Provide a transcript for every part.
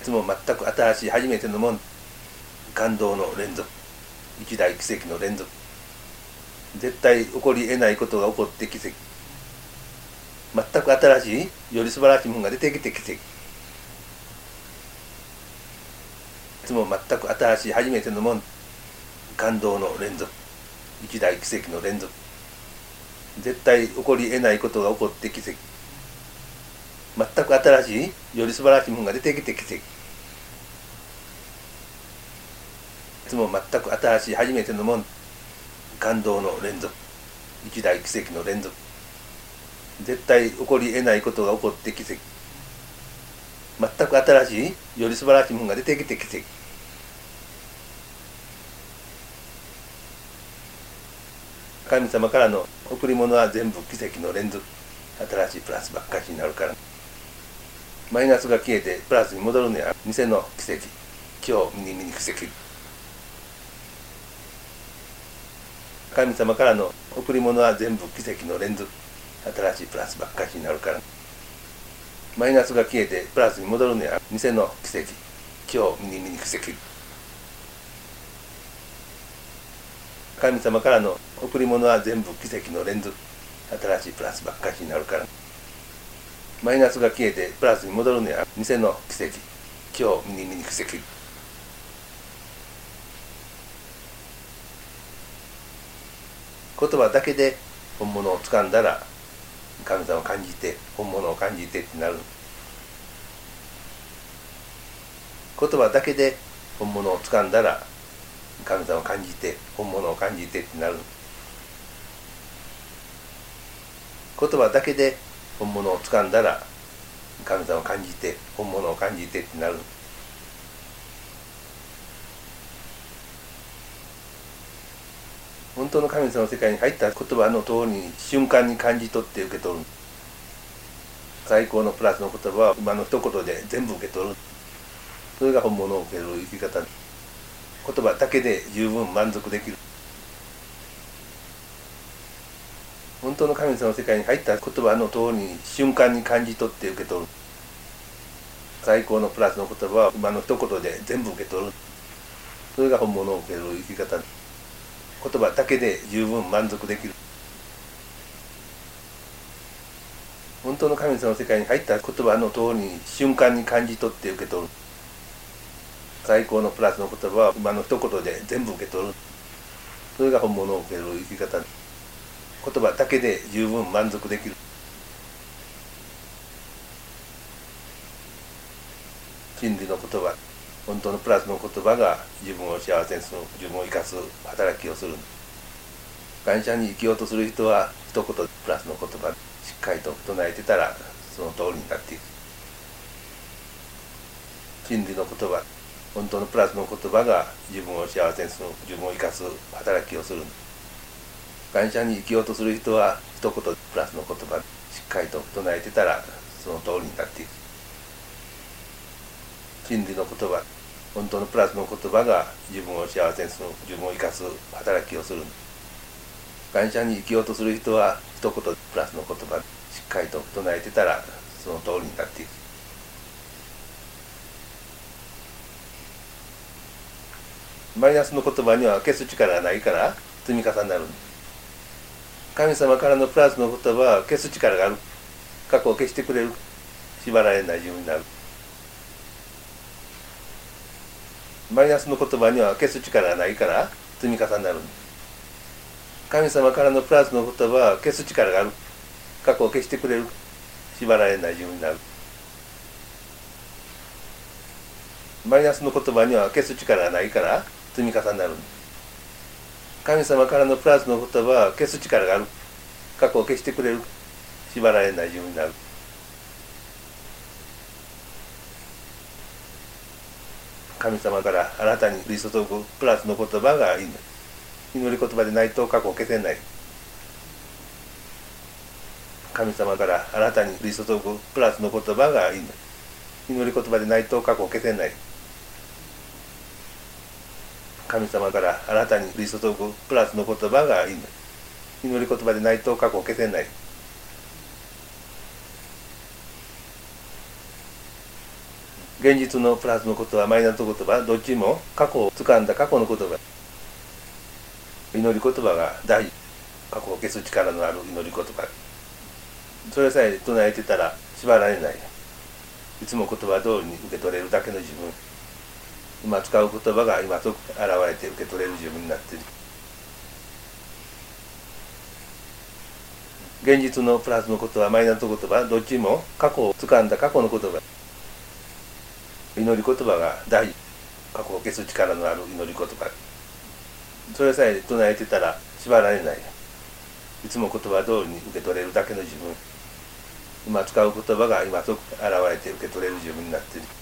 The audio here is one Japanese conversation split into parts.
つも全く新しい初めてのもん、感動の連続、一大奇跡の連続、絶対起こり得ないことが起こって奇跡、全く新しいより素晴らしいものが出てきて奇跡、いつも全く新しい初めてのもん、感動の連続、一大奇跡の連続、絶対起こり得ないことが起こって奇跡、全く新しいより素晴らしいものが出てきて奇跡、いつも全く新しい初めてのもん、感動の連続、一大奇跡の連続、絶対起こり得ないことが起こって奇跡、全く新しいより素晴らしいものが出てきて奇跡、神様からの贈り物は全部奇跡の連続、新しいプラスばっかりになるから。マイナスが消えてプラスに戻るのは偽の奇跡、今日ミニ奇跡。神様からの贈り物は全部奇跡の連続、新しいプラスばっかりになるから。マイナスが消えてプラスに戻るのは偽の奇跡、今日ミニ奇跡。神様からの贈り物は全部奇跡の連続、新しいプラスばっかりになるから。マイナスが消えてプラスに戻るのは偽の奇跡、今日ミニ奇跡。言葉だけで本物を掴んだら、神様を感じて本物を感じてってなる。言葉だけで本物を掴んだら、神様を感じて本物を感じてってなる。言葉だけで本物を掴んだら、神様を感じて本物を感じてってなる。本当の神様の世界に入った言葉の通りに瞬間に感じ取って受け取る。最高のプラスの言葉は今の一言で全部受け取る。それが本物を受ける生き方。言葉だけで十分満足できる。本当の神様の世界に入った言葉の通りに瞬間に感じ取って受け取る。最高のプラスの言葉は今の一言で全部受け取る。それが本物を受ける生き方。言葉だけで十分満足できる。本当の神様の世界に入った言葉の通りに瞬間に感じ取って受け取る。最高のプラスの言葉は今の一言で全部受け取る。それが本物を受ける生き方。言葉だけで十分満足できる。真理の言葉、本当のプラスの言葉が自分を幸せにする、自分を生かす働きをする。感謝に生きようとする人は一言プラスの言葉しっかりと唱えてたらその通りになっていく。真理の言葉、本当のプラスの言葉が自分を幸せにする、自分を生かす働きをする。感謝に生きようとする人は一言プラスの言葉しっかりと唱えてたらその通りになっていく。真理の言葉、本当のプラスの言葉が自分を幸せにする、自分を生かす働きをする。感謝に生きようとする人は一言プラスの言葉しっかりと唱えてたらその通りになっていく。マイナスの言葉には消す力がないから積み重なる。神様からのプラスの言葉は消す力がある。過去を消してくれる。縛られない自分になる。マイナスの言葉には消す力がないから積み重なる。神様からのプラスの言葉は消す力がある。過去を消してくれる。縛られない自分になる。マイナスの言葉には消す力がないから積み重なる。神様からのプラスの言葉は消す力がある。過去を消してくれる。縛られない自分になる。神様からあなたに降り注ぐプラスの言葉がいいの。祈り言葉でないと過去を消せない。神様からあなたに降り注ぐプラスの言葉がいいの。祈り言葉でないと過去を消せない。神様からあなたに降り注ぐプラスの言葉がいいの。祈り言葉でないと過去を消せない。 現実のプラスの言葉、マイナスの言葉、どっちも過去を掴んだ過去の言葉。祈り言葉が大事。過去を消す力のある祈り言葉。それさえ唱えてたら縛られない。いつも言葉通りに受け取れるだけの自分。今使う言葉が今と現れて受け取れる自分になっている。現実のプラスの言葉、マイナスの言葉、どっちも過去を掴んだ過去の言葉。祈り言葉が大事。過去を消す力のある祈り言葉。それさえ唱えてたら縛られない。いつも言葉通りに受け取れるだけの自分。今使う言葉が今と現れて受け取れる自分になっている。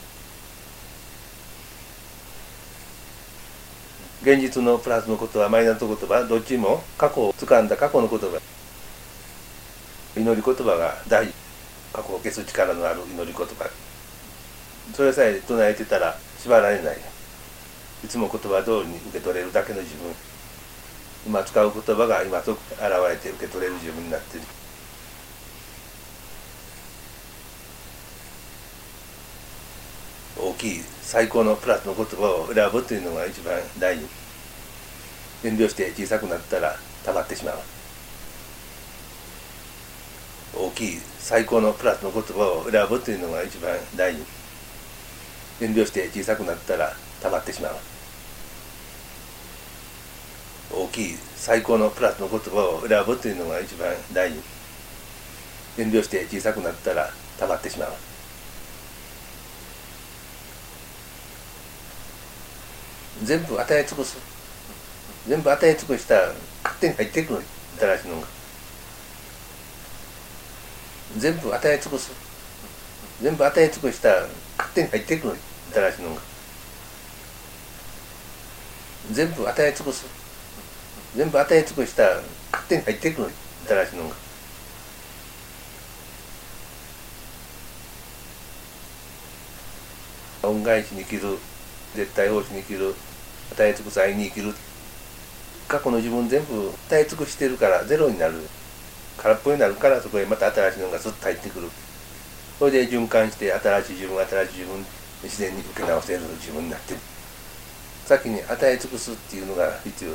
現実のプラスの言葉、マイナスの言葉、どっちも過去を掴んだ過去の言葉。祈り言葉が大事。過去を消す力のある祈り言葉。それさえ唱えてたら縛られない。いつも言葉通りに受け取れるだけの自分。今使う言葉が今と現れて受け取れる自分になっている。大きい最高のプラスの言葉を選ぶというのが一番大事。遠慮して小さくなったら溜まってしまう。大きい最高のプラスの言葉を選ぶというのが一番大事。遠慮して小さくなったら溜まってしまう。大きい最高のプラスの言葉を選ぶというのが一番大事。遠慮して小さくなったら溜まってしまう。全部与え尽くす。全部与え尽くしたら勝手に入ってくる。新しいのが。全部与え尽くす。全部与え尽くしたら勝手に入ってくる。新しいのが。全部与え尽くす。全部与え尽くしたら勝手に入ってくる。新しいのが。恩返しに生きる。絶対奉仕に生きる。与え尽くす愛に生きる。過去の自分全部与え尽くしてるからゼロになる。空っぽになるからそこへまた新しいのがずっと入ってくる。それで循環して新しい自分、新しい自分、自然に受け直せる自分になってる。先に与え尽くすっていうのが必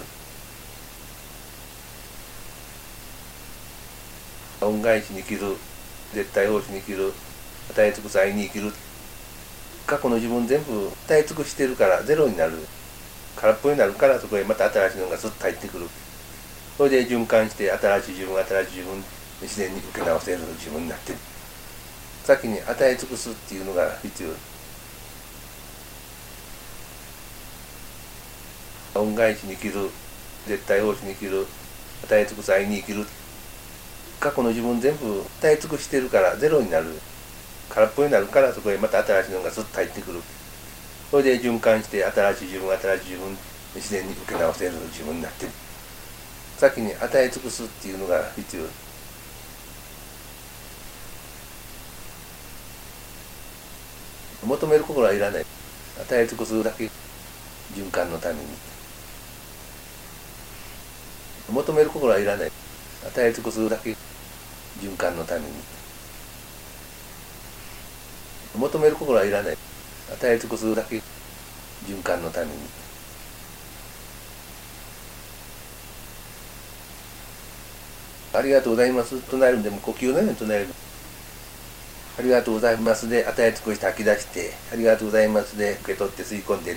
要。恩返しに生きる。絶対奉仕に生きる。与え尽くす愛に生きる。過去の自分全部与え尽くしてるからゼロになる。空っぽになるからそこへまた新しいのがずっと入ってくる。それで循環して新しい自分、新しい自分、自然に受け直せる自分になってる。先に与え尽くすっていうのが必要。恩返しに生きる。絶対奉仕に生きる。与え尽くす愛に生きる。過去の自分全部与え尽くしてるからゼロになる。空っぽになるからそこへまた新しいのがずっと入ってくる。それで循環して新しい自分、新しい自分、自然に受け直せる自分になってる。先に与え尽くすっていうのが必要。求める心はいらない。与え尽くすだけ。循環のために。求める心はいらない。与え尽くすだけ。循環のために。求める心はいらない。与え尽くすだけ。循環のために。ありがとうございますと唱えるんでも呼吸のように唱える。ありがとうございますで与え尽くして吐き出して、ありがとうございますで受け取って吸い込んで。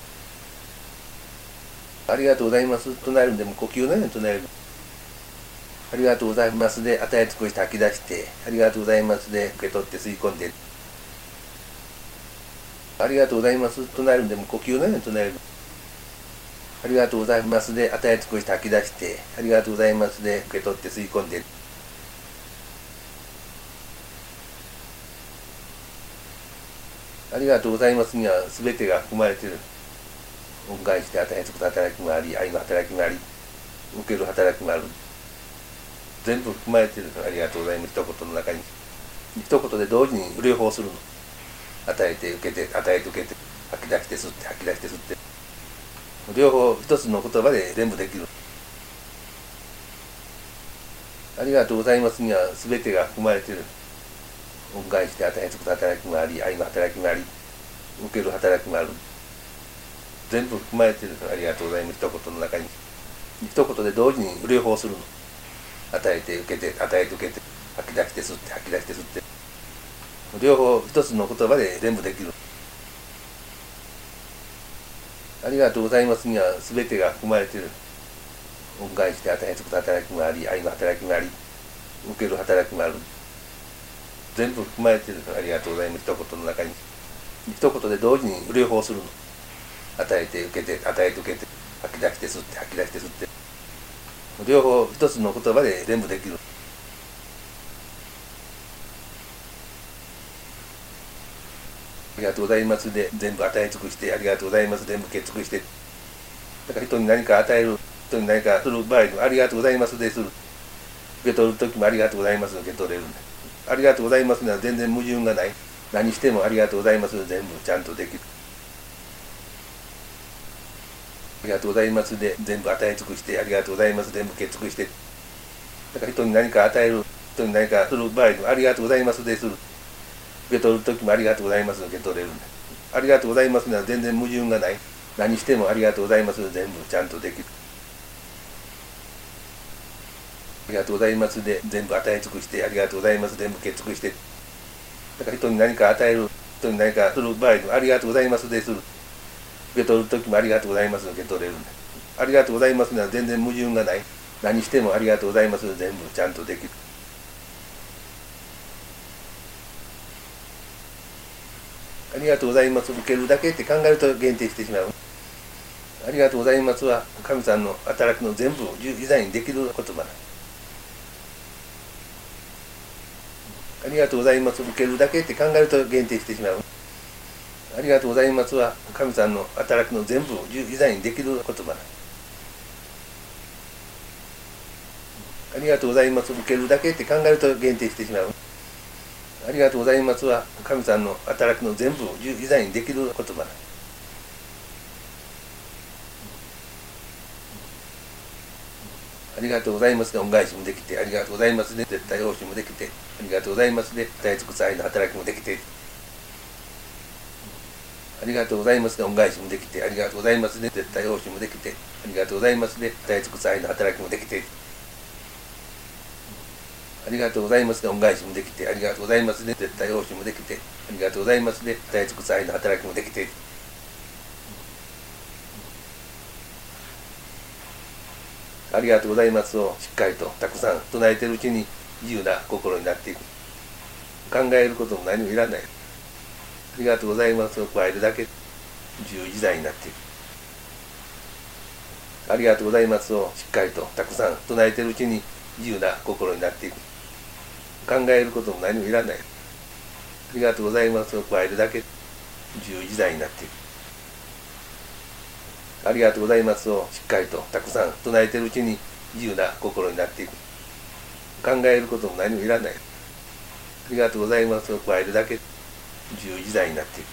ありがとうございますと唱えるんでも呼吸のように唱える。ありがとうございますで与え尽くして吐き出して、ありがとうございますで受け取って吸い込んで。ありがとうございますと唱えるんでも呼吸のように唱える。ありがとうございますで与え尽くして吐き出して、ありがとうございますで受け取って吸い込んで。ありがとうございますには全てが含まれている。恩返して与え尽くす働きもあり、愛の働きもあり、受ける働きもある。全部含まれている。ありがとうございます一言の中に。一言で同時に両方するの。与えて受けて、与えて受けて、吐き出して吸って、吐き出して吸って。両方一つの言葉で全部できる。ありがとうございますには全てが含まれている。恩返して与え尽くす働きもあり、愛の働きもあり、 受ける働きもある。全部含まれている。ありがとうございます。一言の中に。一言で同時に両方するの。与えて受けて、与えて受けて、吐き出して吸って、吐き出して吸って。両方一つの言葉で全部できる。ありがとうございますには全てが含まれている。恩返しで与えつく働きもあり、愛の働きもあり、受ける働きもある。全部含まれている。ありがとうございます。一言の中に。一言で同時に両方するの。与えて受けて、与えて受けて、吐き出して吸って、吐き出して吸って。両方一つの言葉で全部できる。ありがとうございますで全部与え尽くして、ありがとうございます全部受け尽くして。だから人に何か与える、人に何かする場合にもありがとうございますでする。受け取る時もありがとうございます受け取れるんだ。ありがとうございますには全然矛盾がない。何してもありがとうございます全部ちゃんとできる。ありがとうございますで全部与え尽くして、ありがとうございます全部受け尽くして。だから人に何か与える、人に何かする場合にもありがとうございますでする。受け取る時もありがとうございます受け取れるんだ。ありがとうございますには全然矛盾がない。何してもありがとうございます全部ちゃんとできる。ありがとうございますで全部与え尽くして、ありがとうございます全部受け尽くして。だから人に何か与える、人に何かする場合にもありがとうございますでする。受け取る時もありがとうございます受け取れるんだ。ありがとうございますには全然矛盾がない。何してもありがとうございます全部ちゃんとできる。ありがとうございます受けるだけって考えると限定してしまう。ありがとうございますは神さんの働きの全部を自在にできる言葉だ。ありがとうございます受けるだけって考えると限定してしまう。ありがとうございますは神さんの働きの全部を自在にできる言葉だ。ありがとうございます受けるだけって考えると限定してしまう。ありがとうございますは神さんの働きの全部を自在にできる言葉だ。ありがとうございますで恩返しもできて、ありがとうございますで絶対奉仕もできて、ありがとうございますで与え尽くす愛の働きもできて、ありがとうございますで恩返しもできて、ありがとうございますで絶対奉仕もできて、ありがとうございますで与え尽くす愛の働きもできて、ありがとうございますで恩返しもできて、ありがとうございますで絶対奉仕もできて、ありがとうございますで与え尽くす愛の働きもできて。ありがとうございますをしっかりとたくさん唱えているうちに自由な心になっていく。考えることも何もいらない。ありがとうございますを加えるだけ自由自在になっていく。ありがとうございますをしっかりとたくさん唱えているうちに自由な心になっていく。考えることも何もいらない。ありがとうございますを加えるだけ自由自在になっていく。ありがとうございますをしっかりとたくさん唱えているうちに自由な心になっていく。考えることも何もいらない。ありがとうございますを加えるだけ自由自在になっていく。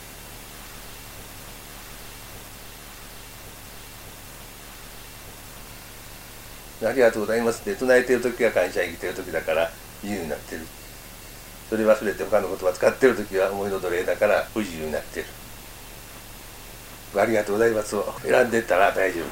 ありがとうございますって唱えている時は感謝生きている時だから自由になっている。それ忘れて他の言葉使っている時は思いの奴隷だから不自由になっている。ありがとうございますを選んでいったら大丈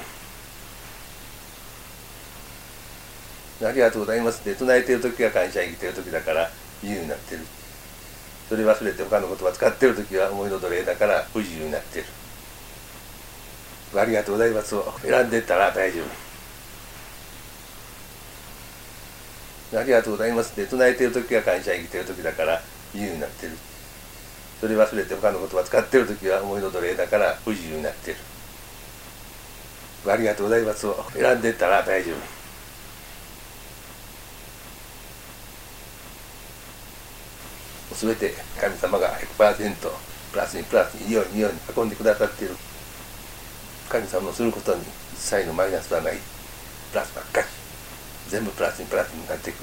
夫。ありがとうございますって唱えている時は感謝生きている時だから自由になっている。それ忘れて他の言葉使っている時は思いの奴隷だから不自由になっている。ありがとうございますを選んでいったら大丈夫。ありがとうございますって唱えている時は感謝生きている時だから自由になっている。それ忘れて他の言葉使っている時は思いの奴隷だから不自由になっている。ありがとうございますを選んでいったら大丈夫。すべて神様が 100% プラスにプラスにいいように運んでくださっている。神様のすることに一切のマイナスはない。プラスばっかり。全部プラスにプラスになっていく。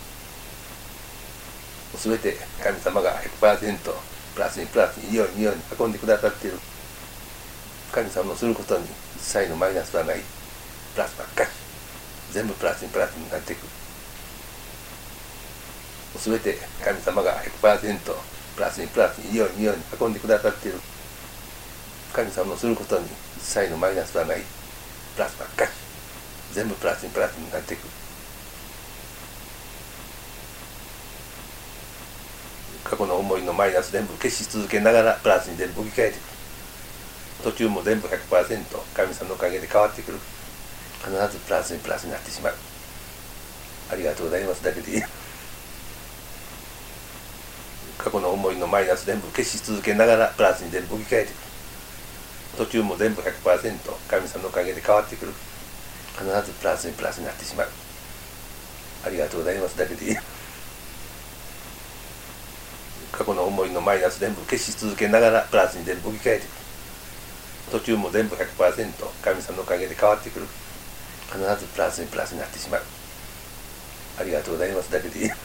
すべて神様が 100% プラスにプラスにいいように運んでくださっている。神様のすることに一切のマイナスはない。プラスばっかり。全部プラスにプラスになっていく。すべて神様が 100% ププラスにプラスに、いいように運んでくださっている神様のすることに一切のマイナスはない。プラスばっかり、全部プラスにプラスになっていく。過去の思いのマイナス全部消し続けながらプラスに全部置き換えていく。途中も全部 100% 神様のおかげで変わってくる。必ずプラスにプラスになってしまう。ありがとうございますだけでいい。過去の思いのマイナス全部消し続けながらプラスに全部置き換えていく。途中も全部 100% 神様のおかげで変わってくる。必ずプラスにプラスになってしまう。ありがとうございますだけでいい。過去の思いのマイナス全部消し続けながらプラスに全部置き換えていく。途中も全部 100% 神様のおかげで変わってくる。必ずプラスにプラスになってしまう。ありがとうございますだけでいい。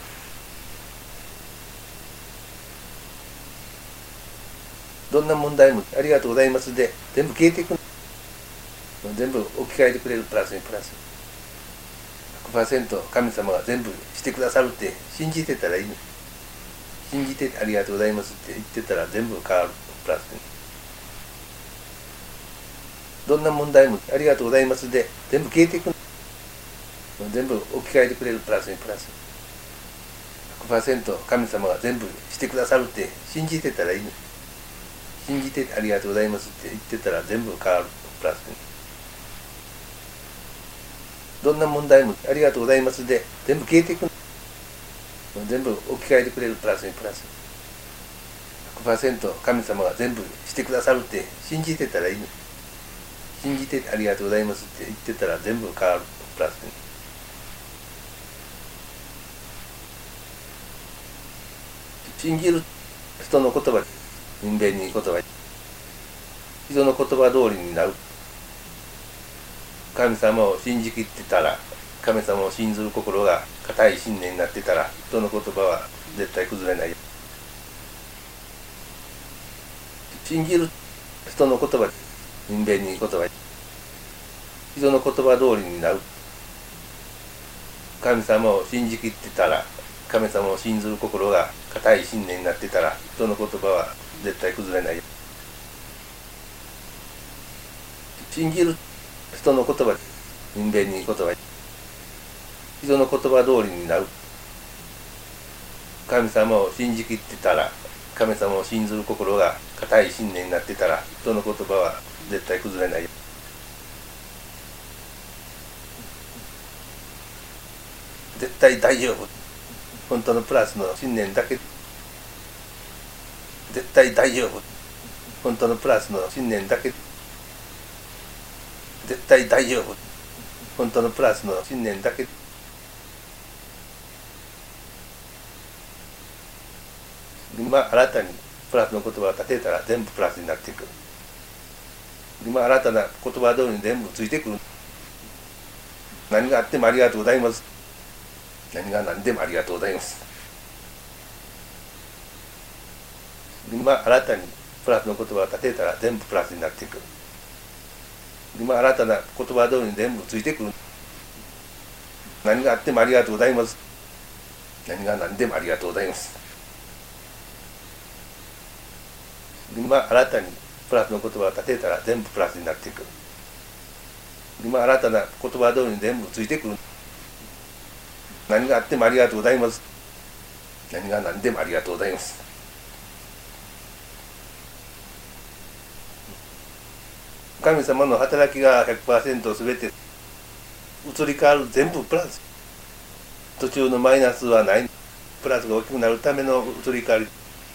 どんな問題もありがとうございますで全部消えていく。全部置き換えてくれる。プラスにプラス 100% 神様が全部してくださるって信じてたらいいの。信じてありがとうございますって言ってたら全部変わる。プラスにどんな問題もありがとうございますで全部消えていく。全部置き換えてくれる。プラスにプラス 100% 神様が全部してくださるって信じてたらいいの。信じてありがとうございますって言ってたら全部変わる。プラスにどんな問題もありがとうございますで全部消えていく。全部置き換えてくれる。プラスにプラス 100% 神様が全部してくださるって信じてたらいいの。信じてありがとうございますって言ってたら全部変わる。プラスに信じる人の言葉、人間に言葉、人の言葉通りになる。神様を信じきってたら、神様を信ずる心が固い信念になってたら、人の言葉は絶対崩れない。信じる人の言葉、人間に言葉、人の言葉通りになる。神様を信じきってたら、神様を信ずる心が固い信念になってたら、人の言葉は絶対崩れない。信じる人の言葉、人間に言葉、人の言葉通りになる。神様を信じきってたら、神様を信ずる心が固い信念になってたら、人の言葉は絶対崩れない。絶対大丈夫。本当のプラスの信念だけ。絶対大丈夫。本当のプラスの信念だけ。絶対大丈夫。本当のプラスの信念だけ。今新たにプラスの言葉を立てたら全部プラスになっていく。今新たな言葉通りに全部ついてくる。何があってもありがとうございます。何が何でもありがとうございます。今新たにプラスの言葉を立てたら全部プラスになっていく。今新たな言葉通りに全部ついてくる。何があってもありがとうございます。何が何でもありがとうございます。今新たにプラスの言葉を立てたら全部プラスになっていく。今新たな言葉通りに全部ついてくる。何があってもありがとうございます。何が何でもありがとうございます。神様の働きが 100% すべて移り変わる。全部プラス。途中のマイナスはない。プラスが大きくなるための移り変わり。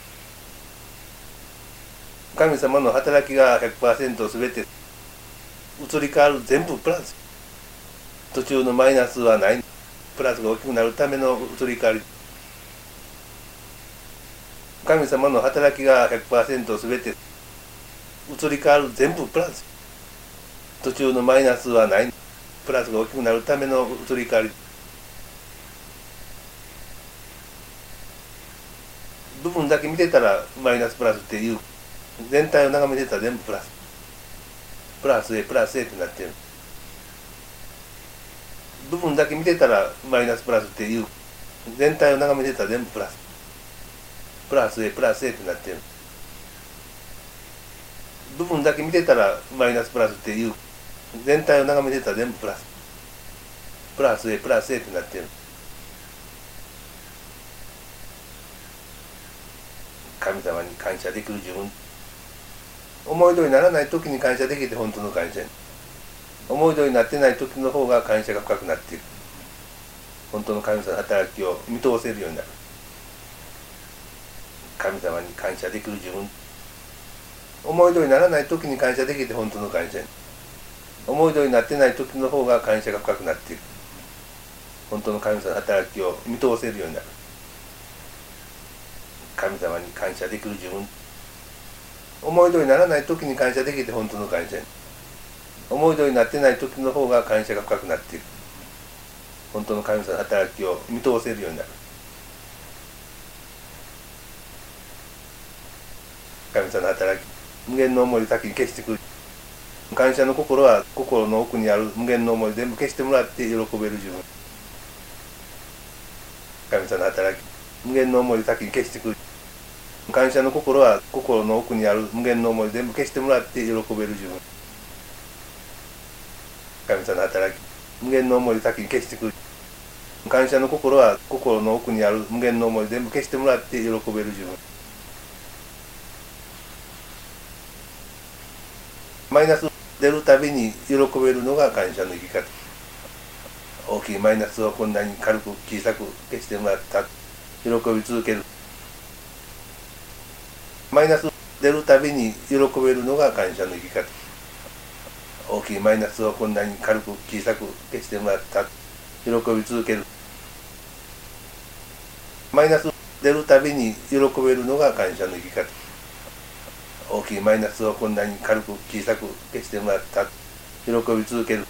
神様の働きが 100% すべて移り変わる。全部プラス。途中のマイナスはない。プラスが大きくなるための移り変わり。神様の働きが 100% すべて移り変わる。全部プラス。途中のマイナスはない。プラスが大きくなるための移り変わり。部分だけ見てたらマイナスプラスっていう。全体を眺めてたら全部プラス。プラス A プラス A ってなってる。部分だけ見てたらマイナスプラスっていう。全体を眺めてたら全部プラス。 プラス A プラス A ってなってる部分だけ見てたらマイナスプラスっていう全体を眺めてたら全部プラスプラス A プラス A ってなってる神様に感謝できる自分思い通りにならない時に感謝できて本当の感謝思い通りになってない時の方が感謝が深くなっている本当の神様の働きを見通せるようになる神様に感謝できる自分思い通りにならない時に感謝できて本当の感謝思い通りになってない時の方が感謝が深くなっている本当の神様の働きを見通せるようになる神様に感謝できる自分思い通りにならない時に感謝できて本当の感謝思い通りになってない時の方が感謝が深くなっている本当の神様の働きを見通せるようになる神様の働き無限の思いを先に消してくる感謝の心は心の奥にある無限の思いを全部消してもらって喜べる自分神様の働き無限の思いを先に消してくる感謝の心は心の奥にある無限の思いを全部消してもらって喜べる自分神様の働き無限の思いを先に消してくる感謝の心は心の奥にある無限の思いを全部消してもらって喜べる自分マイナス出るたびに喜べるのが感謝の生き方大きいマイナスをこんなに軽く小さく消してもらった喜び続けるマイナス出るたびに喜べるのが感謝の生き方大きいマイナスをこんなに軽く小さく消してもらった喜び続けるマイナス出るたびに喜べるのが感謝の生き方大きいマイナスをこんなに軽く小さく消してもらった喜び続ける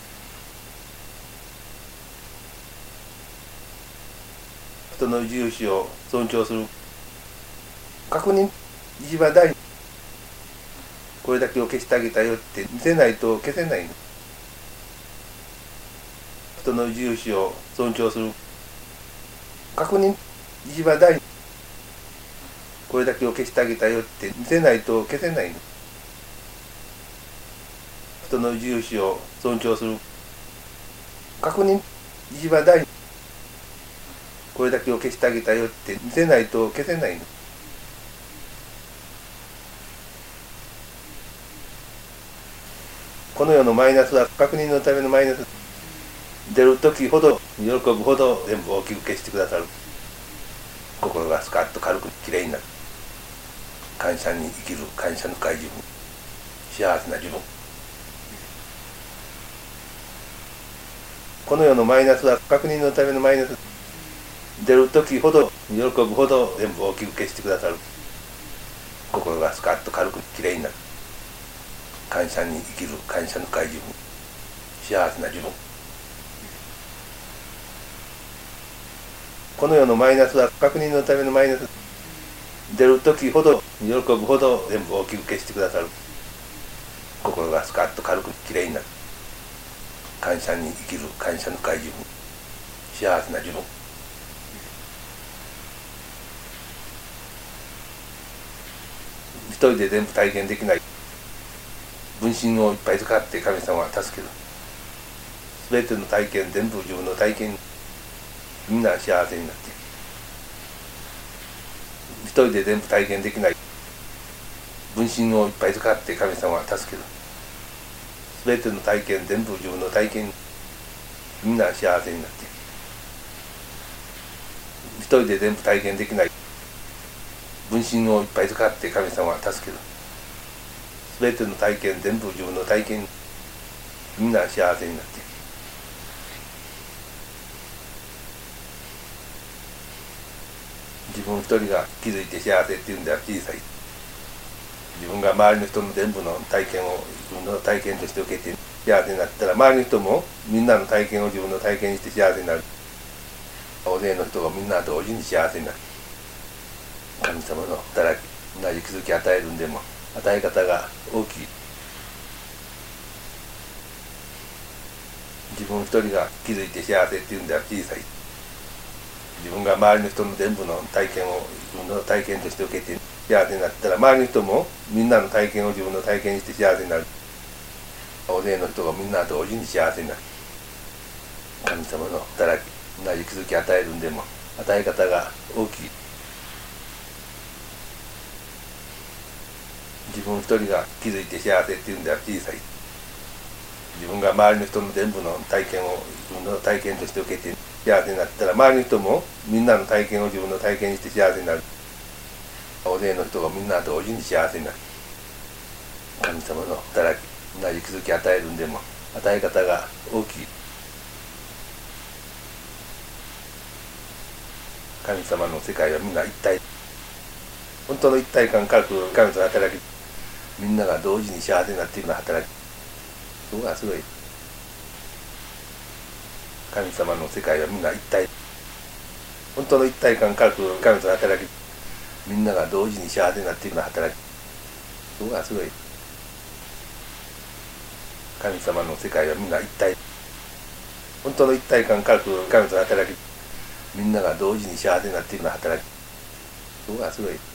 人の自由を尊重する確認一番大事これだけを消してあげたよって見せないと消せないの人の自由を尊重する確認一番大事これだけを消してあげたよって見せないと消せないの人の自由を尊重する確認一番大事これだけを消してあげたよって見せないと消せないのこの世のマイナスは確認のためのマイナス出る時ほど喜ぶほど全部大きく消してくださる心がスカッと軽くきれいになる感謝に生きる感謝の深い自分幸せな自分この世のマイナスは確認のためのマイナス出る時ほど喜ぶほど全部大きく消してくださる心がスカッと軽くきれいになる感謝に生きる感謝の深い自分幸せな自分この世のマイナスは確認のためのマイナス出る時ほど喜ぶほど全部大きく消してくださる心がスカッと軽くきれいになる感謝に生きる感謝の深い自分幸せな自分一人で全部体験できない分身をいっぱい使って神様は助ける全ての体験全部自分の体験みんな幸せになっている一人で全部体験できない分身をいっぱい使って神様は助ける全ての体験全部自分の体験みんな幸せになっている一人で全部体験できない分身をいっぱい使って神様は助ける全ての体験全部自分の体験みんな幸せになっている自分一人が気づいて幸せっていうんでは小さい自分が周りの人の全部の体験を自分の体験として受けて幸せになったら周りの人もみんなの体験を自分の体験にして幸せになる大勢の人がみんな同時に幸せになる神様の働き同じ気づき与えるんでも与え方が大きい自分一人が気づいて幸せっていうんでは小さい自分が周りの人の全部の体験を自分の体験として受けて幸せになったら、周りの人もみんなの体験を自分の体験にして幸せになる。大勢の人がみんな同時に幸せになる。神様の働き、同じ気づき与えるんでも与え方が大きい。自分一人が気づいて幸せっていうんでは小さい。自分が周りの人の全部の体験を自分の体験として受けて幸せになったら、周りの人もみんなの体験を自分の体験にして幸せになる。大勢の人がみんな同時に幸せになる。神様の働き、同じ気づき与えるんでも与え方が大きい。神様の世界はみんな一体。本当の一体感から来る神様の働き、みんなが同時に幸せになっているような働き、そこがすごい。神様の世界はみんな一体。本当の一体感から来る神様の働き、みんなが同時に幸せになっているような働き、そこがすごい。神様の世界はみんな一体。本当の一体感から来る神様の働き、みんなが同時に幸せになっているような働き、そこがすごい。